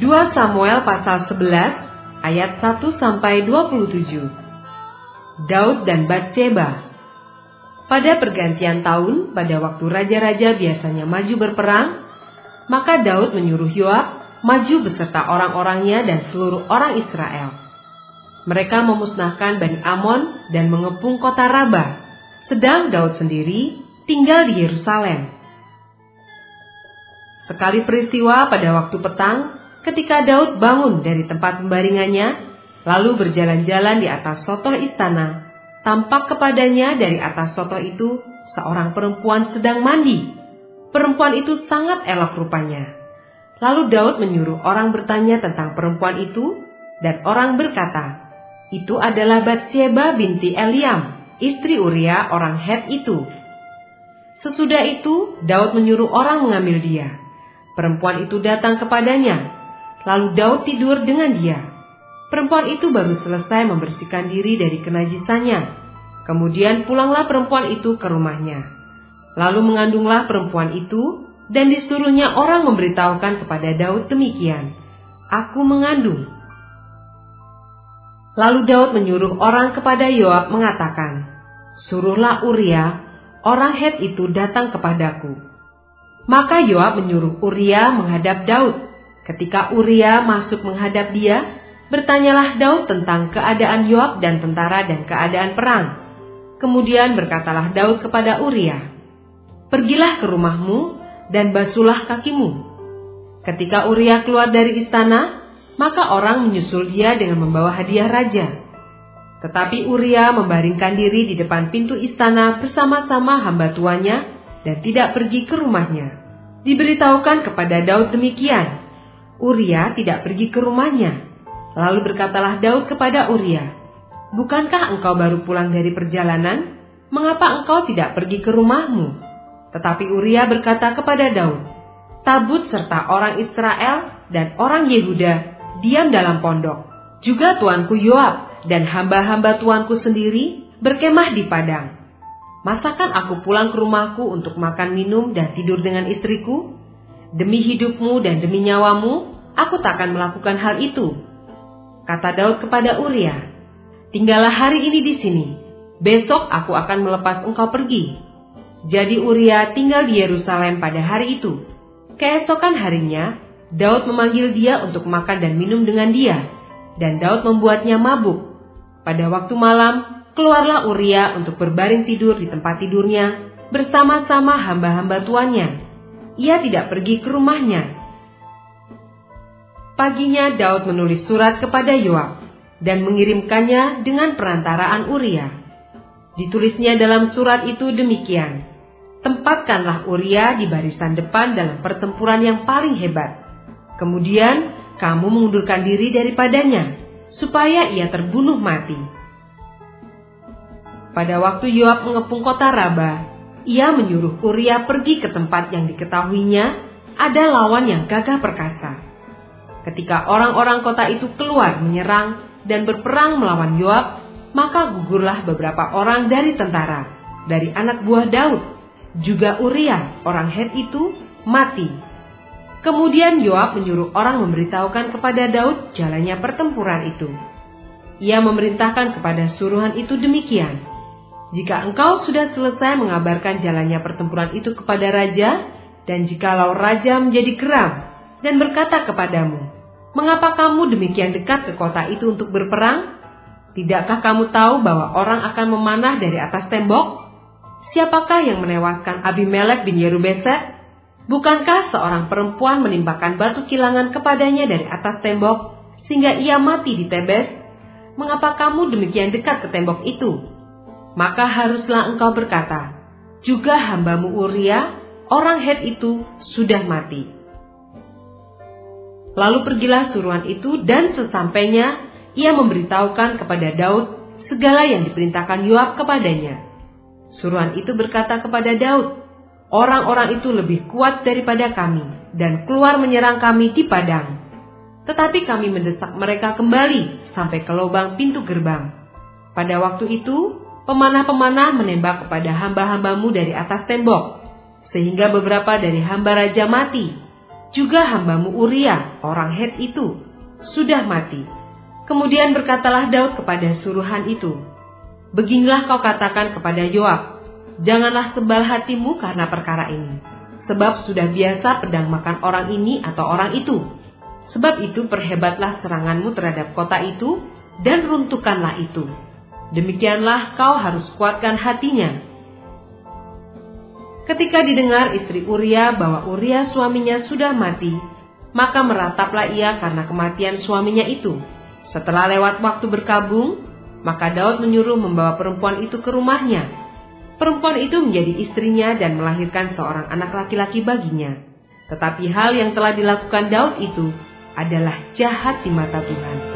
2 Samuel pasal 11 ayat 1-27. Daud dan Batsheba. Pada pergantian tahun, pada waktu raja-raja biasanya maju berperang, maka Daud menyuruh Yoab maju beserta orang-orangnya dan seluruh orang Israel. Mereka memusnahkan Bani Amon dan mengepung kota Raba, sedang Daud sendiri tinggal di Yerusalem. Sekali peristiwa pada waktu petang, ketika Daud bangun dari tempat pembaringannya, lalu berjalan-jalan di atas sotoh istana, tampak kepadanya dari atas sotoh itu seorang perempuan sedang mandi. Perempuan itu sangat elok rupanya. Lalu Daud menyuruh orang bertanya tentang perempuan itu, dan orang berkata, "Itu adalah Batsheba binti Eliam, istri Uria orang Het itu." Sesudah itu, Daud menyuruh orang mengambil dia. Perempuan itu datang kepadanya, lalu Daud tidur dengan dia. Perempuan itu baru selesai membersihkan diri dari kenajisannya. Kemudian pulanglah perempuan itu ke rumahnya. Lalu mengandunglah perempuan itu, dan disuruhnya orang memberitahukan kepada Daud demikian, "Aku mengandung." Lalu Daud menyuruh orang kepada Yoab mengatakan, "Suruhlah Uria, orang Het itu datang kepadaku." Maka Yoab menyuruh Uria menghadap Daud. Ketika Uria masuk menghadap dia, bertanyalah Daud tentang keadaan Yoab dan tentara dan keadaan perang. Kemudian berkatalah Daud kepada Uria, "Pergilah ke rumahmu dan basuhlah kakimu." Ketika Uria keluar dari istana, maka orang menyusul dia dengan membawa hadiah raja. Tetapi Uria membaringkan diri di depan pintu istana bersama-sama hamba tuannya dan tidak pergi ke rumahnya. Diberitahukan kepada Daud demikian. Uria tidak pergi ke rumahnya. Lalu berkatalah Daud kepada Uria, "Bukankah engkau baru pulang dari perjalanan? Mengapa engkau tidak pergi ke rumahmu?" Tetapi Uria berkata kepada Daud, "Tabut serta orang Israel dan orang Yehuda diam dalam pondok. Juga tuanku Yoab dan hamba-hamba tuanku sendiri berkemah di padang. Masakan aku pulang ke rumahku untuk makan minum dan tidur dengan istriku? Demi hidupmu dan demi nyawamu, aku takkan melakukan hal itu." Kata Daud kepada Uria, "Tinggallah hari ini di sini. Besok aku akan melepas engkau pergi." Jadi Uria tinggal di Yerusalem pada hari itu. Keesokan harinya, Daud memanggil dia untuk makan dan minum dengan dia, dan Daud membuatnya mabuk. Pada waktu malam, keluarlah Uria untuk berbaring tidur di tempat tidurnya bersama-sama hamba-hamba tuannya. Ia tidak pergi ke rumahnya. Paginya Daud menulis surat kepada Yoab dan mengirimkannya dengan perantaraan Uria. Ditulisnya dalam surat itu demikian, "Tempatkanlah Uria di barisan depan dalam pertempuran yang paling hebat. Kemudian kamu mengundurkan diri daripadanya, supaya ia terbunuh mati." Pada waktu Yoab mengepung kota Raba, ia menyuruh Uria pergi ke tempat yang diketahuinya ada lawan yang gagah perkasa. Ketika orang-orang kota itu keluar menyerang dan berperang melawan Yoab, maka gugurlah beberapa orang dari tentara, dari anak buah Daud. Juga Uria, orang Het itu, mati. Kemudian Yoab menyuruh orang memberitahukan kepada Daud jalannya pertempuran itu. Ia memerintahkan kepada suruhan itu demikian, "Jika engkau sudah selesai mengabarkan jalannya pertempuran itu kepada raja, dan jikalau raja menjadi geram dan berkata kepadamu, 'Mengapa kamu demikian dekat ke kota itu untuk berperang? Tidakkah kamu tahu bahwa orang akan memanah dari atas tembok? Siapakah yang menewaskan Abimelek bin Yerubeset? Bukankah seorang perempuan menimbakan batu kilangan kepadanya dari atas tembok, sehingga ia mati di Tebes? Mengapa kamu demikian dekat ke tembok itu?' Maka haruslah engkau berkata, 'Juga hambamu Uria, orang Het itu, sudah mati.'" Lalu pergilah suruhan itu, dan sesampainya ia memberitahukan kepada Daud segala yang diperintahkan Yoab kepadanya. Suruhan itu berkata kepada Daud, "Orang-orang itu lebih kuat daripada kami, dan keluar menyerang kami di padang. Tetapi kami mendesak mereka kembali sampai ke lubang pintu gerbang. Pada waktu itu, pemanah-pemanah menembak kepada hamba-hambamu dari atas tembok, sehingga beberapa dari hamba raja mati. juga hambamu Uria, orang Het itu, sudah mati." Kemudian berkatalah Daud kepada suruhan itu, "Beginilah kau katakan kepada Yoab, janganlah tebal hatimu karena perkara ini, sebab sudah biasa pedang makan orang ini atau orang itu. Sebab itu perhebatlah seranganmu terhadap kota itu, dan runtuhkanlah itu. Demikianlah kau harus kuatkan hatinya." Ketika didengar istri Uria bahwa Uria suaminya sudah mati, maka merataplah ia karena kematian suaminya itu. Setelah lewat waktu berkabung, maka Daud menyuruh membawa perempuan itu ke rumahnya. Perempuan itu menjadi istrinya dan melahirkan seorang anak laki-laki baginya. Tetapi hal yang telah dilakukan Daud itu adalah jahat di mata Tuhan.